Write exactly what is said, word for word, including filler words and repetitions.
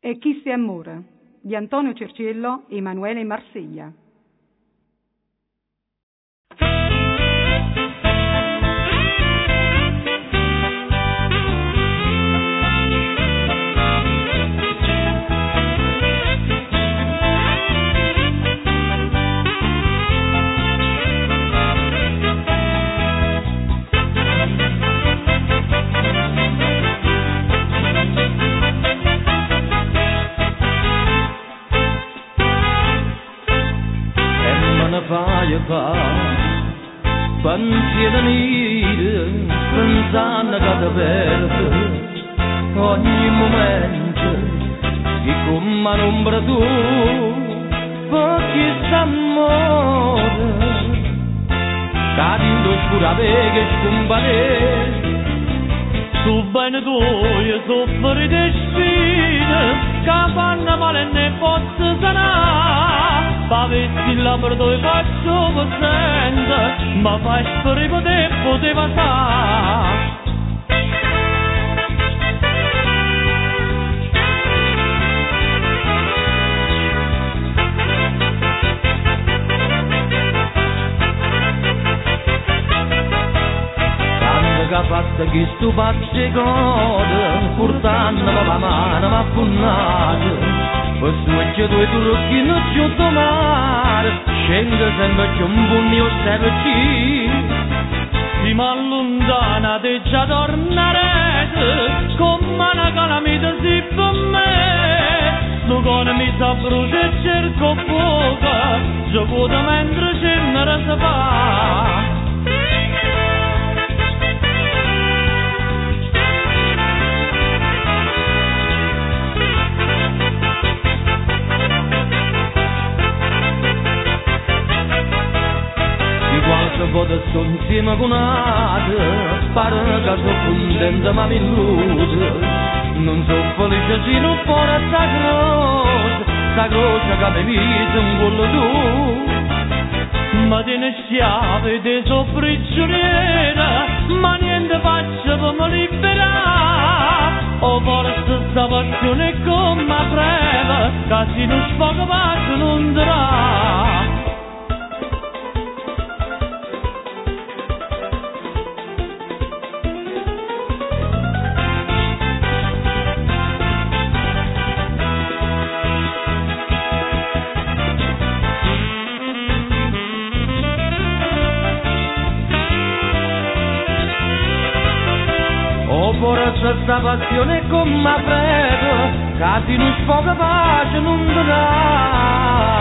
E chi si amore di Antonio Cerciello e Emanuele Marsiglia. Vai fa pensiero nero pensando che ti perdo ogni momento e come un'ombra tu perché s'amore cadendo scura vega scompare su bene tu e soffri di spine che fanno male e ne posso sanare Pavessi la per dove faccio presente, ma fai speri poter poteva stare. Quando che fatta che stu pazzi code, portando la mano ma funnato. Questo è che due turchi non ci ho tomare Scende sempre che un pugno serci Si m'allontana e già tornerete Come una calamita si per me Lo cuore mi s'abbrucia e cerco fuoco Gioco da mentre cenere si fa Qualche volta sto insieme con un'altra Pare che sono contenta ma mi illude Non sono felice se non fuori sta croce Sta croce che mi vita in quello tu Ma te ne schiave te so prigioniera Ma niente faccio per mi liberare O forse sta passione come breve Che se non sfoga pace non darà Forse sta passione come ma prego, che ti non sfoga pace non darà.